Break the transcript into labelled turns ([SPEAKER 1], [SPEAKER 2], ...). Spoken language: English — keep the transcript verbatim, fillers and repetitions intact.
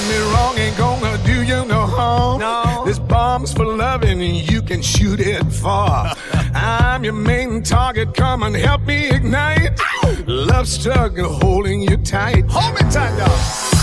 [SPEAKER 1] me wrong, ain't gonna do you no harm.
[SPEAKER 2] No.
[SPEAKER 1] This bomb's for loving and you can shoot it far. I'm your main target, come and help me ignite. Love struggle holding you tight.
[SPEAKER 2] Hold me tight, y'all.